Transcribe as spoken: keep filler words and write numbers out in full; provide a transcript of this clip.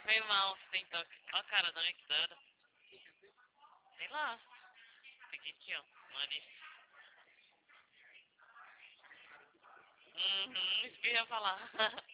Foi mal, sem toque. Ó a cara da Nectara. Sei lá. Aqui, aqui, ó. Nariz. Uhum, isso que eu ia falar.